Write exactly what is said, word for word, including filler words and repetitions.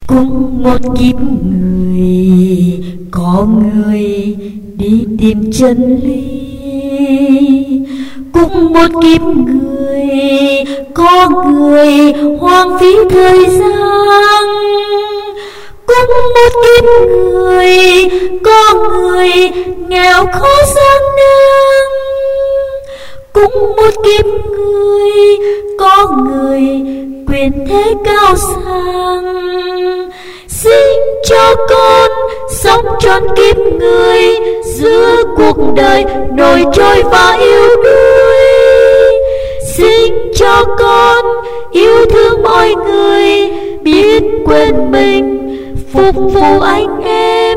Cùng một kiếp người, có người đi tìm chân lý. Cùng một kiếp người, có người hoang phí thời gian. Cùng một kiếp người, có người nghèo khó gian nan. Cùng một kiếp người, có người quyền thế cao sang. Xin cho con sống trọn kiếp người, giữa cuộc đời nổi trôi và yêu đuối. Xin cho con yêu thương mọi người, biết quên mình phục vụ anh em.